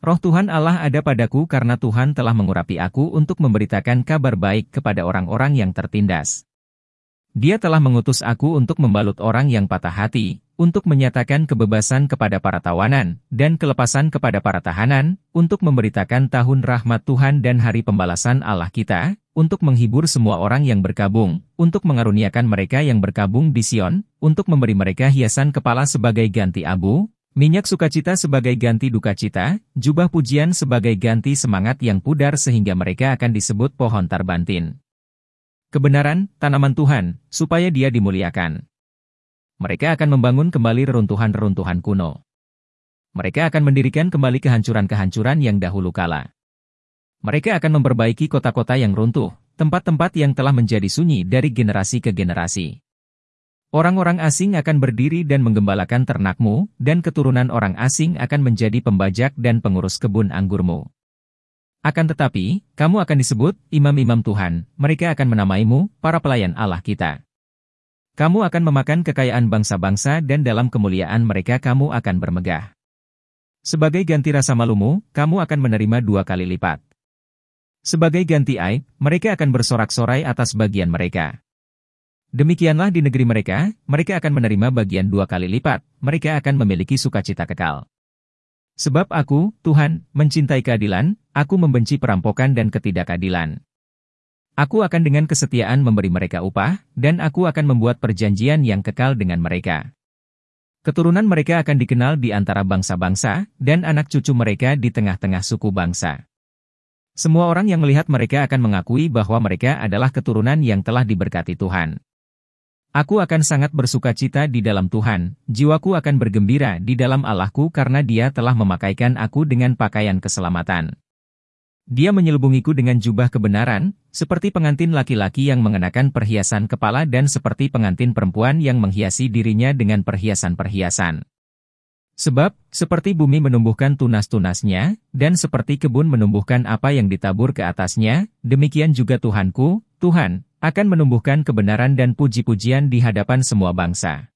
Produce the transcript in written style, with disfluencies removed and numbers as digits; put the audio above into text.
Roh Tuhan Allah ada padaku karena Tuhan telah mengurapi aku untuk memberitakan kabar baik kepada orang-orang yang tertindas. Dia telah mengutus aku untuk membalut orang yang patah hati, untuk menyatakan kebebasan kepada para tawanan, dan kelepasan kepada para tahanan, untuk memberitakan tahun rahmat Tuhan dan hari pembalasan Allah kita, untuk menghibur semua orang yang berkabung, untuk mengaruniakan mereka yang berkabung di Sion, untuk memberi mereka hiasan kepala sebagai ganti abu, minyak sukacita sebagai ganti dukacita, jubah pujian sebagai ganti semangat yang pudar sehingga mereka akan disebut pohon tarbantin. Kebenaran, tanaman Tuhan, supaya Dia dimuliakan. Mereka akan membangun kembali reruntuhan-reruntuhan kuno. Mereka akan mendirikan kembali kehancuran-kehancuran yang dahulu kala. Mereka akan memperbaiki kota-kota yang runtuh, tempat-tempat yang telah menjadi sunyi dari generasi ke generasi. Orang-orang asing akan berdiri dan menggembalakan ternakmu, dan keturunan orang asing akan menjadi pembajak dan pengurus kebun anggurmu. Akan tetapi, kamu akan disebut imam-imam Tuhan, mereka akan menamaimu, para pelayan Allah kita. Kamu akan memakan kekayaan bangsa-bangsa dan dalam kemuliaan mereka kamu akan bermegah. Sebagai ganti rasa malumu, kamu akan menerima 2 kali lipat. Sebagai ganti aib, mereka akan bersorak-sorai atas bagian mereka. Demikianlah di negeri mereka, mereka akan menerima bagian 2 kali lipat, mereka akan memiliki sukacita kekal. Sebab aku, Tuhan, mencintai keadilan, aku membenci perampokan dan ketidakadilan. Aku akan dengan kesetiaan memberi mereka upah, dan aku akan membuat perjanjian yang kekal dengan mereka. Keturunan mereka akan dikenal di antara bangsa-bangsa, dan anak cucu mereka di tengah-tengah suku bangsa. Semua orang yang melihat mereka akan mengakui bahwa mereka adalah keturunan yang telah diberkati Tuhan. Aku akan sangat bersukacita di dalam Tuhan, jiwaku akan bergembira di dalam Allahku karena Dia telah memakaikan aku dengan pakaian keselamatan. Dia menyelubungiku dengan jubah kebenaran, seperti pengantin laki-laki yang mengenakan perhiasan kepala dan seperti pengantin perempuan yang menghiasi dirinya dengan perhiasan-perhiasan. Sebab, seperti bumi menumbuhkan tunas-tunasnya, dan seperti kebun menumbuhkan apa yang ditabur ke atasnya, demikian juga Tuhanku, Tuhan, akan menumbuhkan kebenaran dan puji-pujian di hadapan semua bangsa.